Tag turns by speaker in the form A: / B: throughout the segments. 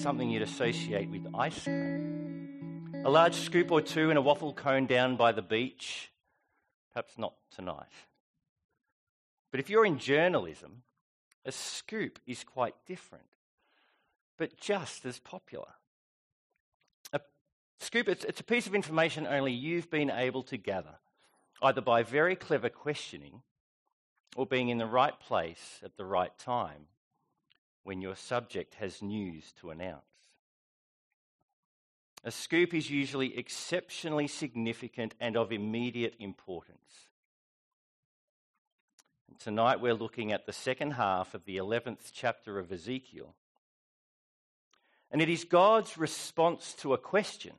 A: something you'd associate with ice cream. A large scoop or two in a waffle cone down by the beach, perhaps not tonight. But if you're in journalism, a scoop is quite different, but just as popular. A scoop, it's a piece of information only you've been able to gather, either by very clever questioning or being in the right place at the right time when your subject has news to announce. A scoop is usually exceptionally significant and of immediate importance. And tonight we're looking at the second half of the 11th chapter of Ezekiel. And it is God's response to a question.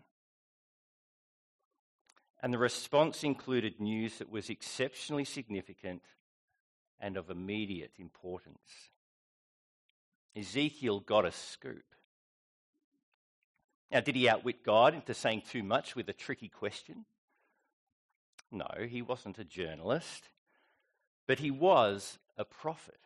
A: And the response included news that was exceptionally significant and of immediate importance. Ezekiel got a scoop. Now, did he outwit God into saying too much with a tricky question? No, he wasn't a journalist, but he was a prophet.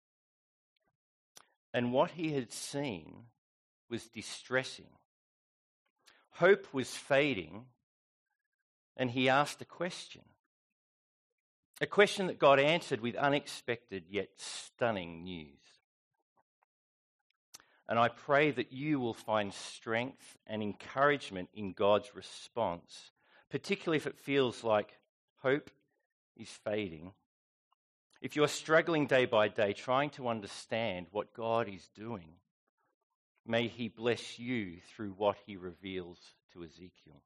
A: And what he had seen was distressing. Hope was fading, and he asked a question. A question that God answered with unexpected yet stunning news. And I pray that you will find strength and encouragement in God's response, particularly if it feels like hope is fading. If you're struggling day by day trying to understand what God is doing, may he bless you through what he reveals to Ezekiel.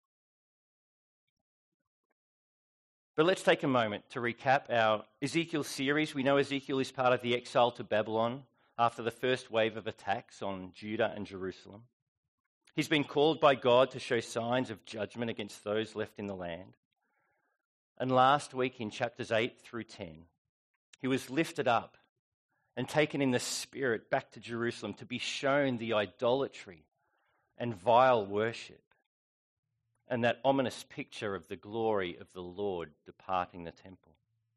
A: But let's take a moment to recap our Ezekiel series. We know Ezekiel is part of the exile to Babylon after the first wave of attacks on Judah and Jerusalem. He's been called by God to show signs of judgment against those left in the land. And last week in chapters 8 through 10, he was lifted up and taken in the spirit back to Jerusalem to be shown the idolatry and vile worship and that ominous picture of the glory of the Lord departing the temple.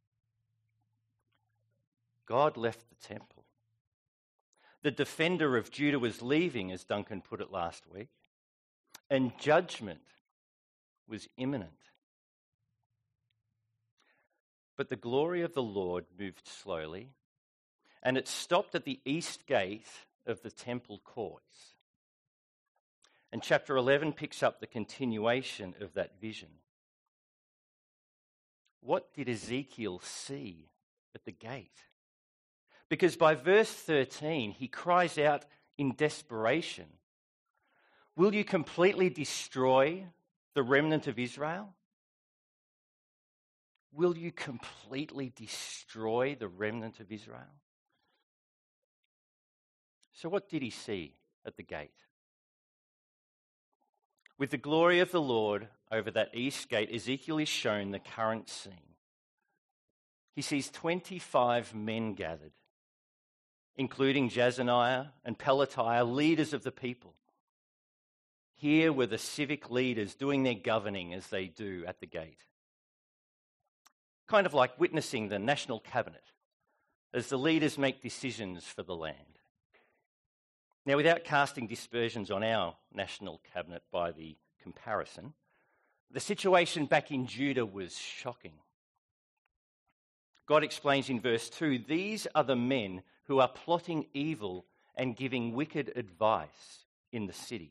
A: God left the temple. The defender of Judah was leaving, as Duncan put it last week, and judgment was imminent. But the glory of the Lord moved slowly, and it stopped at the east gate of the temple courts. And chapter 11 picks up the continuation of that vision. What did Ezekiel see at the gate? Because by verse 13, he cries out in desperation, "Will you completely destroy the remnant of Israel? Will you completely destroy the remnant of Israel?" So what did he see at the gate? With the glory of the Lord over that east gate, Ezekiel is shown the current scene. He sees 25 men gathered, including Jazaniah and Pelatiah, leaders of the people. Here were the civic leaders doing their governing as they do at the gate. Kind of like witnessing the national cabinet as the leaders make decisions for the land. Now, without casting dispersions on our national cabinet by the comparison, the situation back in Judah was shocking. God explains in verse 2, "These are the men who are plotting evil and giving wicked advice in the city."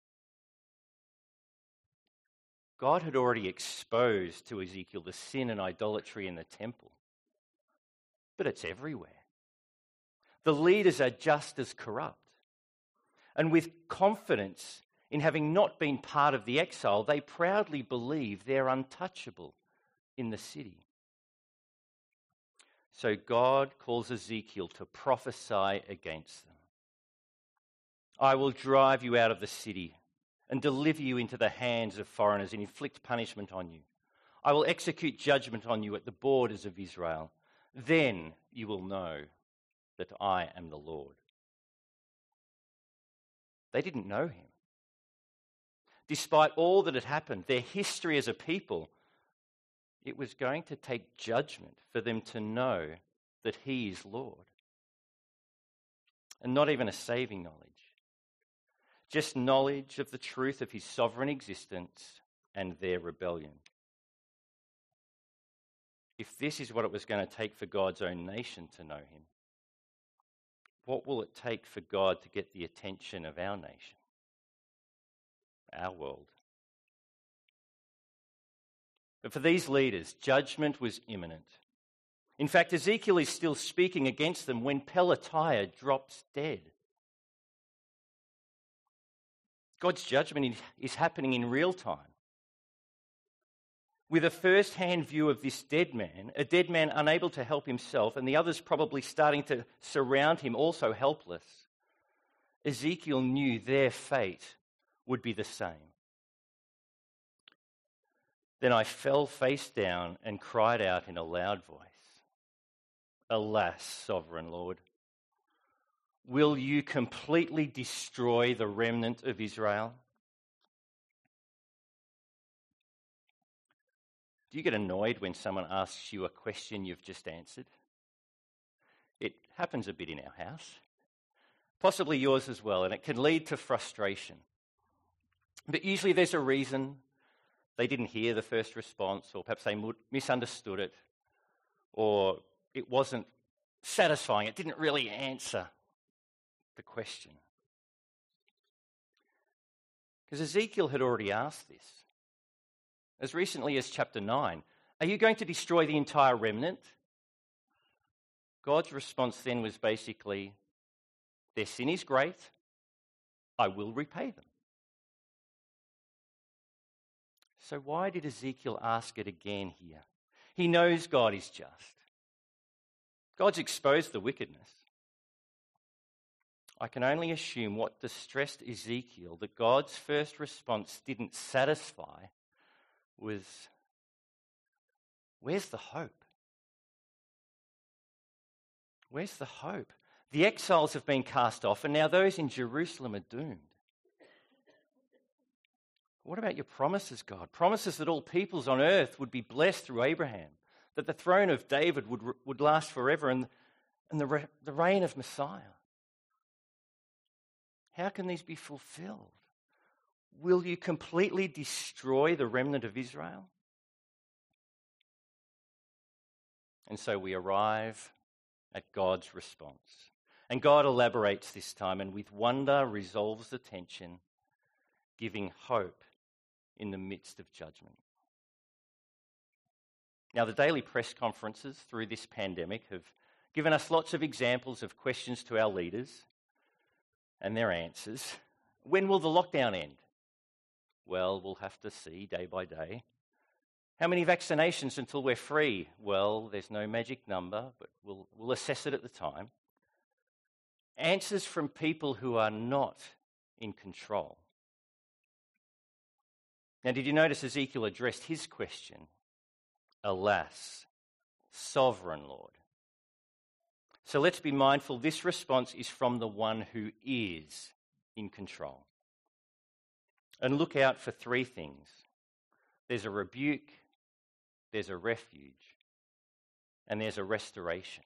A: God had already exposed to Ezekiel the sin and idolatry in the temple, but it's everywhere. The leaders are just as corrupt. And with confidence in having not been part of the exile, they proudly believe they're untouchable in the city. So God calls Ezekiel to prophesy against them. "I will drive you out of the city and deliver you into the hands of foreigners and inflict punishment on you. I will execute judgment on you at the borders of Israel. Then you will know that I am the Lord." They didn't know him. Despite all that had happened, their history as a people, it was going to take judgment for them to know that he is Lord. And not even a saving knowledge. just knowledge of the truth of his sovereign existence and their rebellion. If this is what it was going to take for God's own nation to know him, what will it take for God to get the attention of our nation, our world? But for these leaders, judgment was imminent. In fact, Ezekiel is still speaking against them when Pelatiah drops dead. God's judgment is happening in real time. With a first-hand view of this dead man, a dead man unable to help himself, and the others probably starting to surround him, also helpless, Ezekiel knew their fate would be the same. Then I fell face down and cried out in a loud voice, "Alas, sovereign Lord, will you completely destroy the remnant of Israel?" Do you get annoyed when someone asks you a question you've just answered? It happens a bit in our house, possibly yours as well, and it can lead to frustration. But usually there's a reason. They didn't hear the first response, or perhaps they misunderstood it, or it wasn't satisfying. It didn't really answer the question. Because Ezekiel had already asked this. As recently as chapter 9, are you going to destroy the entire remnant? God's response then was basically, their sin is great, I will repay them. So why did Ezekiel ask it again here? He knows God is just. God's exposed the wickedness. I can only assume what distressed Ezekiel that God's first response didn't satisfy was, where's the hope? Where's the hope? The exiles have been cast off, and now those in Jerusalem are doomed. What about your promises, God? Promises that all peoples on earth would be blessed through Abraham, that the throne of David would last forever, and the reign of Messiah. How can these be fulfilled? Will you completely destroy the remnant of Israel? And so we arrive at God's response. And God elaborates this time and with wonder resolves the tension, giving hope in the midst of judgment. Now, the daily press conferences through this pandemic have given us lots of examples of questions to our leaders and their answers. When will the lockdown end? Well, we'll have to see day by day. How many vaccinations until we're free? Well, there's no magic number, but we'll assess it at the time. Answers from people who are not in control. Now, did you notice Ezekiel addressed his question? Alas, sovereign Lord. So let's be mindful, this response is from the one who is in control. And look out for three things. There's a rebuke, there's a refuge, and there's a restoration.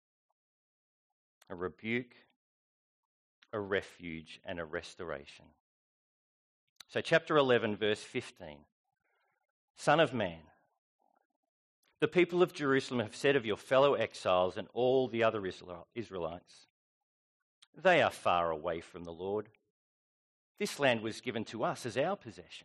A: A rebuke, a refuge, and a restoration. So chapter 11, verse 15. Son of man, the people of Jerusalem have said of your fellow exiles and all the other Israelites, they are far away from the Lord. This land was given to us as our possession.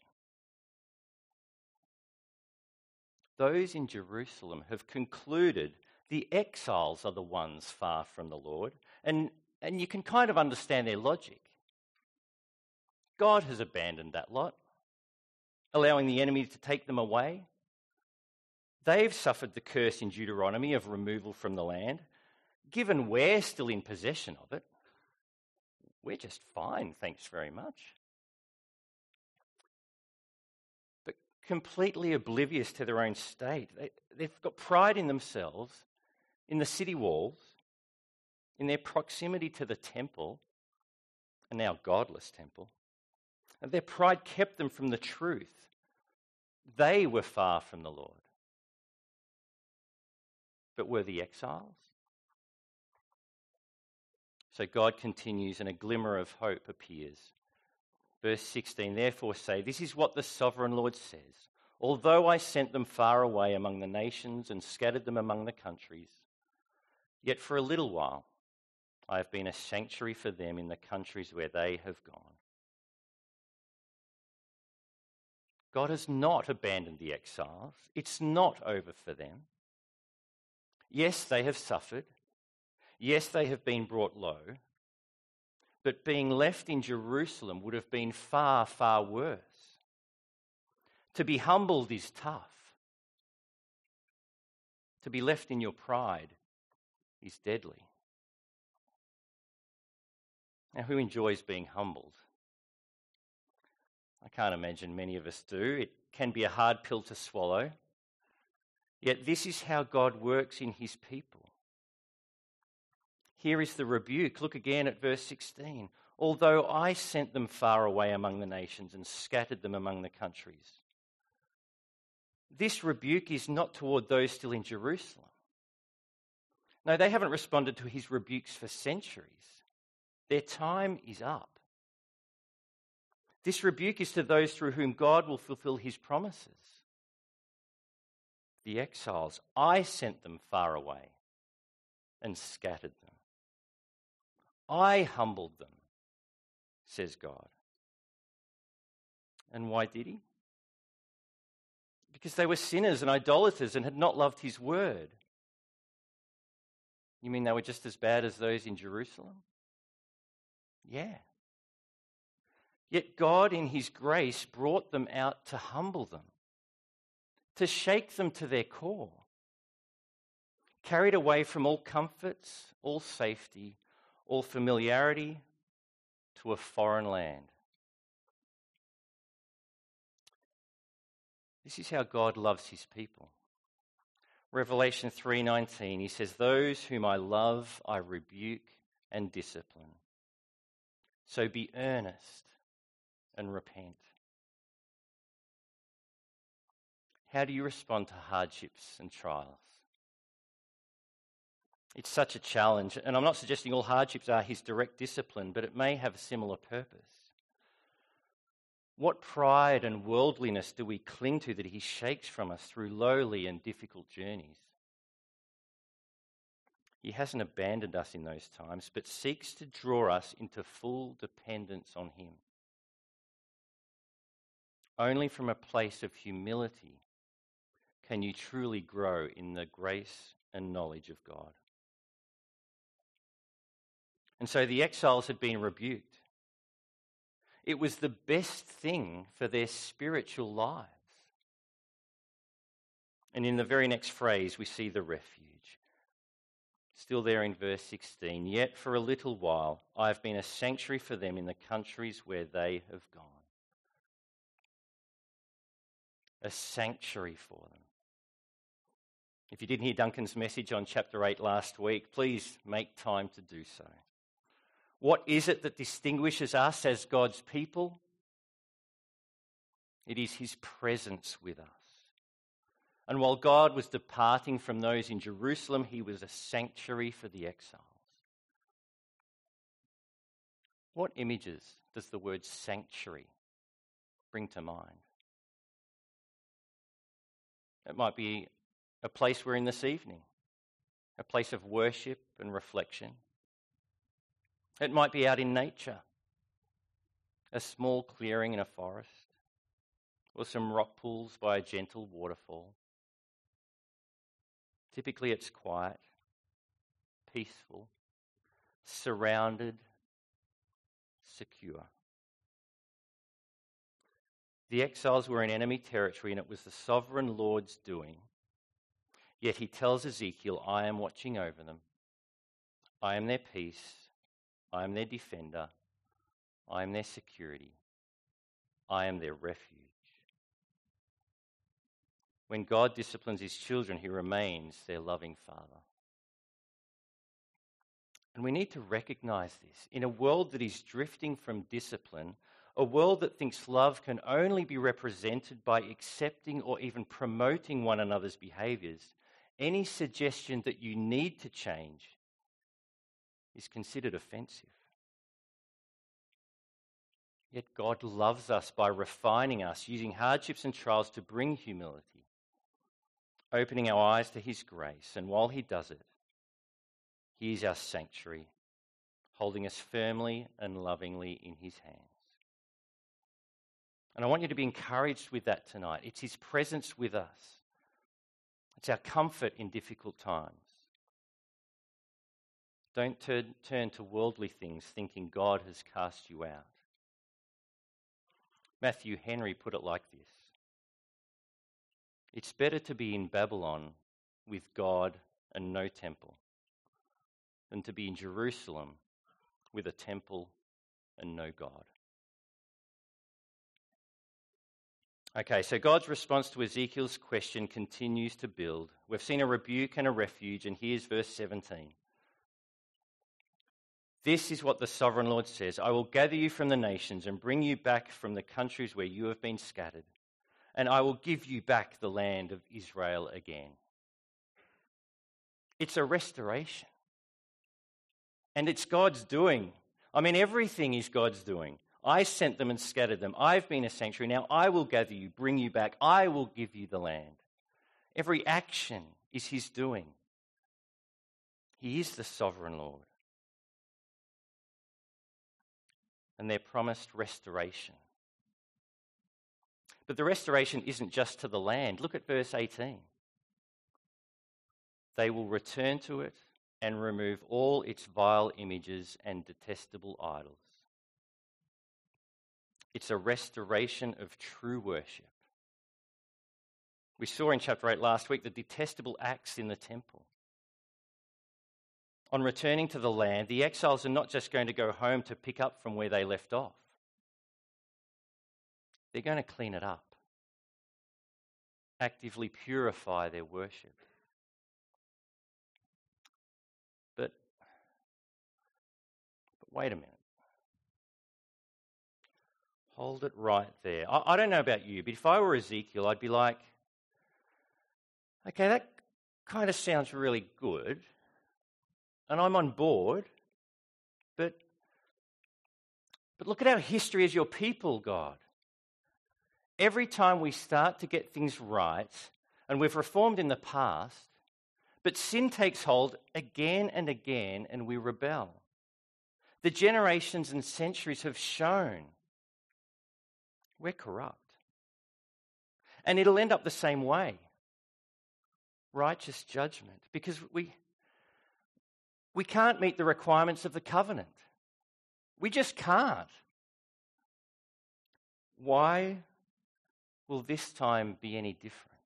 A: Those in Jerusalem have concluded the exiles are the ones far from the Lord, and you can kind of understand their logic. God has abandoned that lot, allowing the enemy to take them away. They've suffered the curse in Deuteronomy of removal from the land. Given we're still in possession of it, we're just fine, thanks very much. But completely oblivious to their own state, they've got pride in themselves, in the city walls, in their proximity to the temple, a now godless temple. And their pride kept them from the truth. They were far from the Lord. But were the exiles? So God continues and a glimmer of hope appears. Verse 16, therefore say, this is what the sovereign Lord says. Although I sent them far away among the nations and scattered them among the countries, yet for a little while I have been a sanctuary for them in the countries where they have gone. God has not abandoned the exiles. It's not over for them. Yes, they have suffered. Yes, they have been brought low. But being left in Jerusalem would have been far, far worse. To be humbled is tough. To be left in your pride is deadly. Now, who enjoys being humbled? I can't imagine many of us do. It can be a hard pill to swallow. Yet this is how God works in his people. Here is the rebuke. Look again at verse 16. Although I sent them far away among the nations and scattered them among the countries. This rebuke is not toward those still in Jerusalem. No, they haven't responded to his rebukes for centuries. Their time is up. This rebuke is to those through whom God will fulfill his promises. The exiles, I sent them far away and scattered them. I humbled them, says God. And why did he? Because they were sinners and idolaters and had not loved his word. You mean they were just as bad as those in Jerusalem? Yeah. Yet God in his grace brought them out to humble them, to shake them to their core, carried away from all comforts, all safety, all familiarity to a foreign land. This is how God loves his people. Revelation 3:19, he says, those whom I love, I rebuke and discipline. So be earnest and repent. How do you respond to hardships and trials? It's such a challenge, and I'm not suggesting all hardships are his direct discipline, but it may have a similar purpose. What pride and worldliness do we cling to that he shakes from us through lowly and difficult journeys? He hasn't abandoned us in those times, but seeks to draw us into full dependence on him. Only from a place of humility can you truly grow in the grace and knowledge of God. And so the exiles had been rebuked. It was the best thing for their spiritual lives. And in the very next phrase, we see the refuge. Still there in verse 16, yet for a little while I have been a sanctuary for them in the countries where they have gone. A sanctuary for them. If you didn't hear Duncan's message on chapter 8 last week, please make time to do so. What is it that distinguishes us as God's people? It is his presence with us. And while God was departing from those in Jerusalem, he was a sanctuary for the exiles. What images does the word sanctuary bring to mind? It might be a place we're in this evening, a place of worship and reflection. It might be out in nature, a small clearing in a forest, or some rock pools by a gentle waterfall. Typically it's quiet, peaceful, surrounded, secure. The exiles were in enemy territory and it was the sovereign Lord's doing. Yet he tells Ezekiel, I am watching over them. I am their peace. I am their defender. I am their security. I am their refuge. When God disciplines his children, he remains their loving Father. And we need to recognize this. In a world that is drifting from discipline, a world that thinks love can only be represented by accepting or even promoting one another's behaviors, any suggestion that you need to change is considered offensive. Yet God loves us by refining us, using hardships and trials to bring humility, opening our eyes to his grace. And while he does it, he is our sanctuary, holding us firmly and lovingly in his hands. And I want you to be encouraged with that tonight. It's his presence with us. It's our comfort in difficult times. Don't turn to worldly things thinking God has cast you out. Matthew Henry put it like this: it's better to be in Babylon with God and no temple than to be in Jerusalem with a temple and no God. Okay, so God's response to Ezekiel's question continues to build. We've seen a rebuke and a refuge, and here's verse 17. This is what the sovereign Lord says: I will gather you from the nations and bring you back from the countries where you have been scattered, and I will give you back the land of Israel again. It's a restoration. And it's God's doing. I mean, everything is God's doing. I sent them and scattered them. I've been a sanctuary. Now I will gather you, bring you back. I will give you the land. Every action is his doing. He is the sovereign Lord. And they're promised restoration. But the restoration isn't just to the land. Look at verse 18. They will return to it and remove all its vile images and detestable idols. It's a restoration of true worship. We saw in chapter 8 last week the detestable acts in the temple. On returning to the land, the exiles are not just going to go home to pick up from where they left off. They're going to clean it up, actively purify their worship. But wait a minute. Hold it right there. I don't know about you, but if I were Ezekiel, I'd be like, okay, that kind of sounds really good, and I'm on board, but look at our history as your people, God. Every time we start to get things right, and we've reformed in the past, but sin takes hold again and again, and we rebel. The generations and centuries have shown we're corrupt. And it'll end up the same way. Righteous judgment. Because we can't meet the requirements of the covenant. We just can't. Why will this time be any different?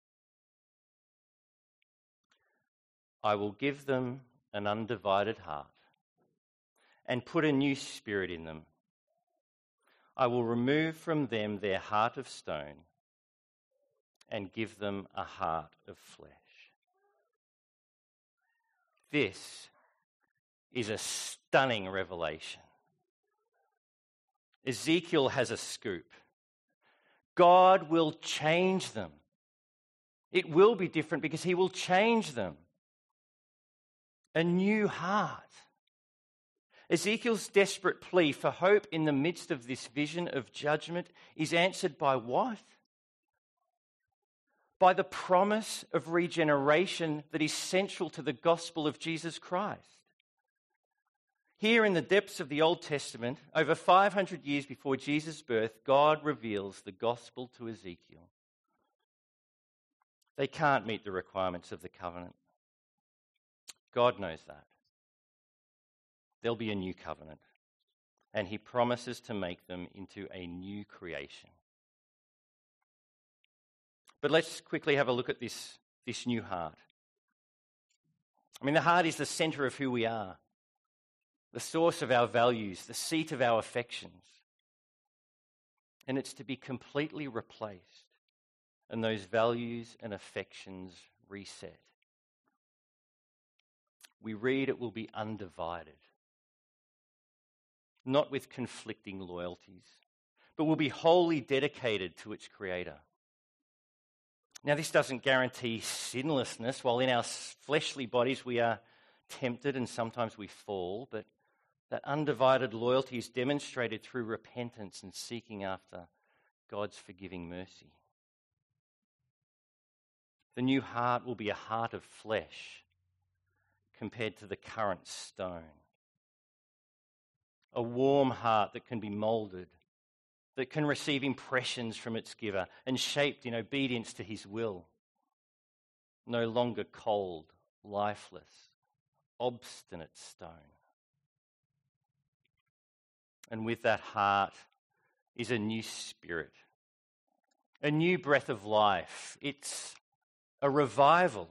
A: I will give them an undivided heart and put a new spirit in them. I will remove from them their heart of stone and give them a heart of flesh. This is a stunning revelation. Ezekiel has a scoop. God will change them. It will be different because he will change them. A new heart. Ezekiel's desperate plea for hope in the midst of this vision of judgment is answered by what? By the promise of regeneration that is central to the gospel of Jesus Christ. Here in the depths of the Old Testament, over 500 years before Jesus' birth, God reveals the gospel to Ezekiel. They can't meet the requirements of the covenant. God knows that. There'll be a new covenant, and he promises to make them into a new creation. But let's quickly have a look at this new heart. I mean, the heart is the center of who we are, the source of our values, the seat of our affections. And it's to be completely replaced, and those values and affections reset. We read it will be undivided. Not with conflicting loyalties, but will be wholly dedicated to its creator. Now, this doesn't guarantee sinlessness. While in our fleshly bodies we are tempted and sometimes we fall, but That undivided loyalty is demonstrated through repentance and seeking after God's forgiving mercy. The new heart will be a heart of flesh compared to the current stone. A warm heart that can be moulded, that can receive impressions from its giver and shaped in obedience to his will. No longer cold, lifeless, obstinate stone. And with that heart is a new spirit, a new breath of life. It's a revival.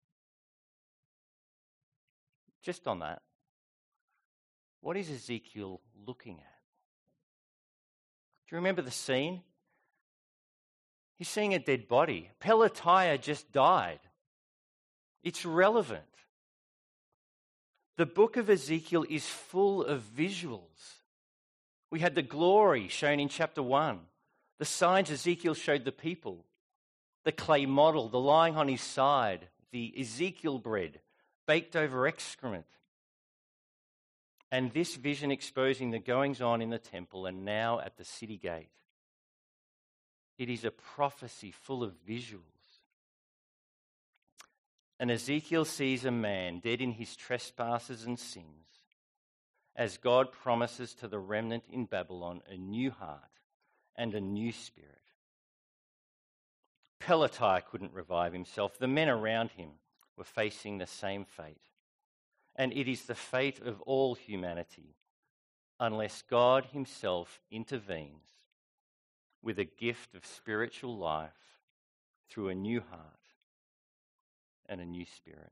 A: Just on that, what is Ezekiel looking at? Do you remember the scene? He's seeing a dead body. Pelatiah just died. It's relevant. The book of Ezekiel is full of visuals. We had the glory shown in chapter 1, the signs Ezekiel showed the people, the clay model, the lying on his side, the Ezekiel bread baked over excrement, and this vision exposing the goings-on in the temple and now at the city gate. It is a prophecy full of visuals. And Ezekiel sees a man dead in his trespasses and sins, as God promises to the remnant in Babylon a new heart and a new spirit. Pelatiah couldn't revive himself. The men around him were facing the same fate. And it is the fate of all humanity unless God himself intervenes with a gift of spiritual life through a new heart and a new spirit.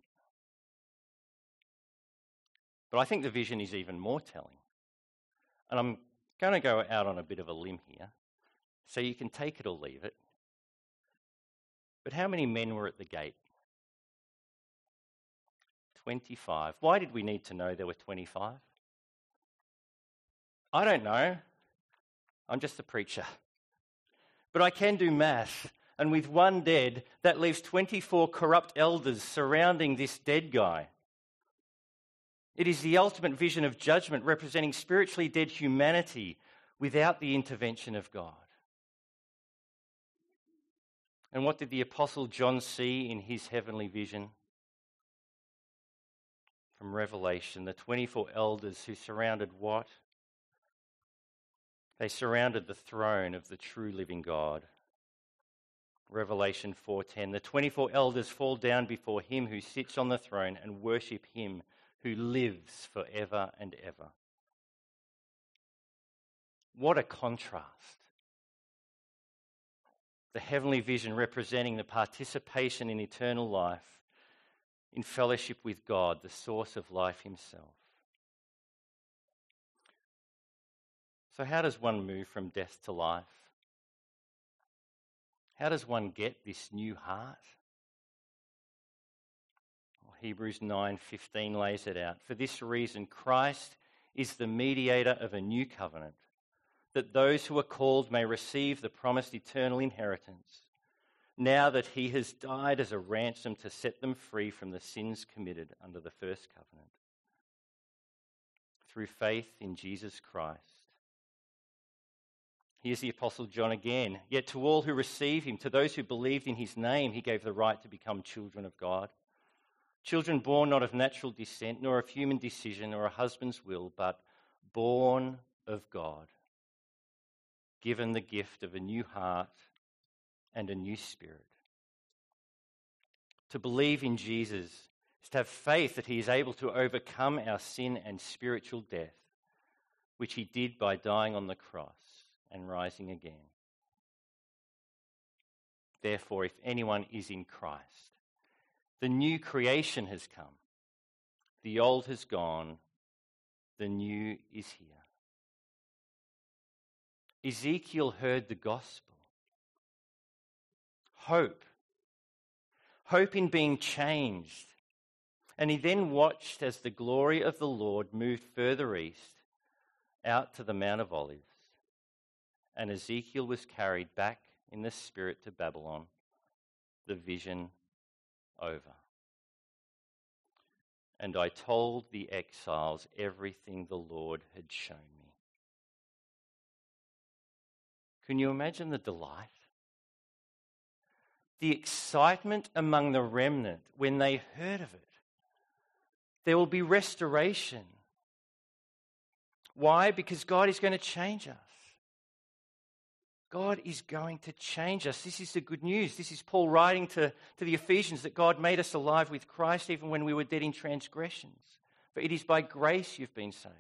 A: But I think the vision is even more telling. And I'm going to go out on a bit of a limb here, so you can take it or leave it. But how many men were at the gate? 25. Why did we need to know there were 25? I don't know. I'm just a preacher. But I can do math, and with one dead, that leaves 24 corrupt elders surrounding this dead guy. It is the ultimate vision of judgment representing spiritually dead humanity without the intervention of God. And what did the Apostle John see in his heavenly vision? From Revelation, the 24 elders who surrounded what? They surrounded the throne of the true living God. Revelation 4:10, the 24 elders fall down before him who sits on the throne and worship him who lives forever and ever. What a contrast. The heavenly vision representing the participation in eternal life, in fellowship with God, the source of life himself. So how does one move from death to life? How does one get this new heart? Well, Hebrews 9:15 lays it out. For this reason, Christ is the mediator of a new covenant, that those who are called may receive the promised eternal inheritance, now that he has died as a ransom to set them free from the sins committed under the first covenant. Through faith in Jesus Christ. Here's the Apostle John again. Yet to all who receive him, to those who believed in his name, he gave the right to become children of God. Children born not of natural descent, nor of human decision or a husband's will, but born of God. Given the gift of a new heart and a new spirit. To believe in Jesus is to have faith that he is able to overcome our sin and spiritual death, which he did by dying on the cross and rising again. Therefore, if anyone is in Christ, the new creation has come. The old has gone. The new is here. Ezekiel heard the gospel. Hope. Hope in being changed. And he then watched as the glory of the Lord moved further east, out to the Mount of Olives. And Ezekiel was carried back in the spirit to Babylon, the vision over. and I told the exiles everything the Lord had shown me. Can you imagine the delight? The excitement among the remnant when they heard of it. There will be restoration. Why? Because God is going to change us. God is going to change us. This is the good news. This is Paul writing to the Ephesians that God made us alive with Christ even when we were dead in transgressions. For it is by grace you've been saved.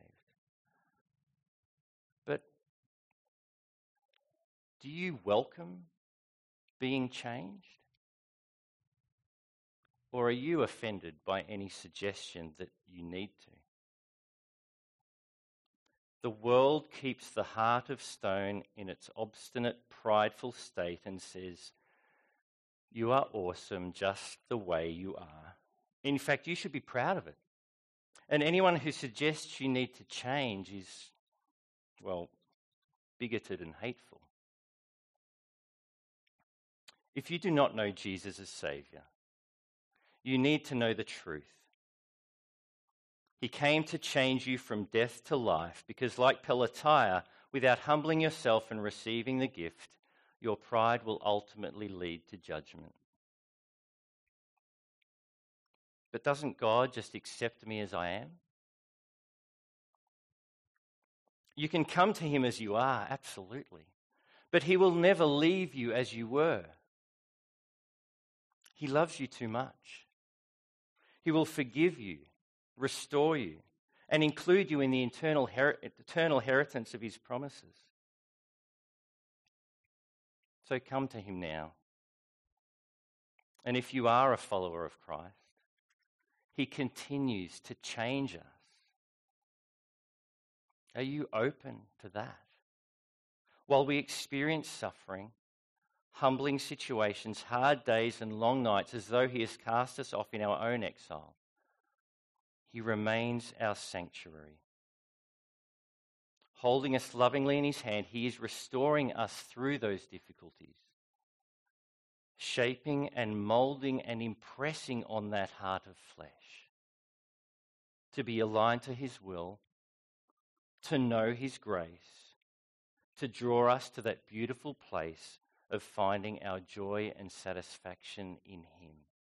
A: But do you welcome being changed? Or are you offended by any suggestion that you need to? The world keeps the heart of stone in its obstinate, prideful state and says, you are awesome just the way you are. In fact, you should be proud of it. And anyone who suggests you need to change is, well, bigoted and hateful. If you do not know Jesus as Saviour, you need to know the truth. He came to change you from death to life because, like Pelatiah, without humbling yourself and receiving the gift, your pride will ultimately lead to judgment. But doesn't God just accept me as I am? You can come to him as you are, absolutely. But he will never leave you as you were. He loves you too much. He will forgive you, restore you, and include you in the eternal inheritance of his promises. So come to him now. And if you are a follower of Christ, he continues to change us. Are you open to that? While we experience suffering, humbling situations, hard days and long nights as though he has cast us off in our own exile, he remains our sanctuary. Holding us lovingly in his hand, he is restoring us through those difficulties, shaping and moulding and impressing on that heart of flesh to be aligned to his will, to know his grace, to draw us to that beautiful place of finding our joy and satisfaction in him.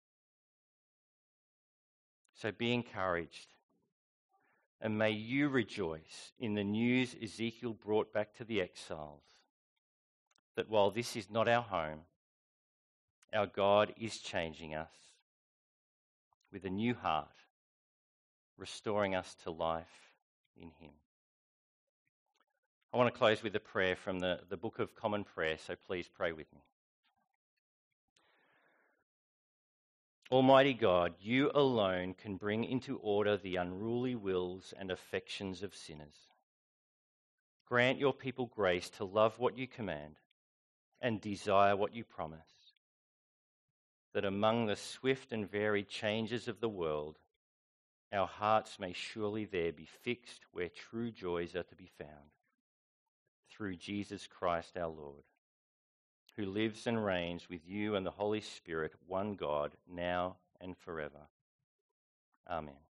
A: So be encouraged, and may you rejoice in the news Ezekiel brought back to the exiles, that while this is not our home, our God is changing us with a new heart, restoring us to life in him. I want to close with a prayer from the Book of Common Prayer, so please pray with me. Almighty God, you alone can bring into order the unruly wills and affections of sinners. Grant your people grace to love what you command and desire what you promise, that among the swift and varied changes of the world, our hearts may surely there be fixed where true joys are to be found. Through Jesus Christ our Lord, who lives and reigns with you and the Holy Spirit, one God, now and forever. Amen.